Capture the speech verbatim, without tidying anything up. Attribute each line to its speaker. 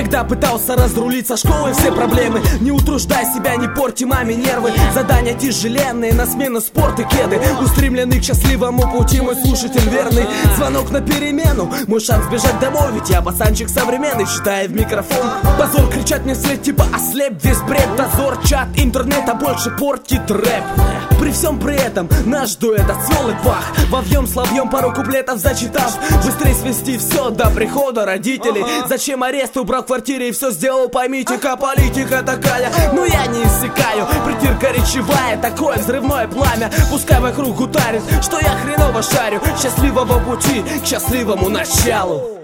Speaker 1: когда пытался разрулить со школы все проблемы. Не утруждай себя, не порти маме нервы. Задания тяжеленные, на смену спорт и кеды. Устремлены к счастливому пути, мой слушатель верный. Звонок на перемену, мой шанс бежать домой. Ведь я пацанчик современный, читаю в микрофон. Позор, кричать мне вслед, типа ослеп, весь бред. Дозор, чат, интернет, а больше портит рэп. При всем при этом наш дуэт отцвел и пах. Вовьем словьем пару куплетов зачитав. Быстрее свести все до прихода родителей. Зачем арест, убрал в квартире и все сделал, поймите-ка, политика такая. Но я не иссякаю, притирка речевая, такое взрывное пламя. Пускай вокруг гутарит, что я хреново шарю. Счастливого пути к счастливому началу.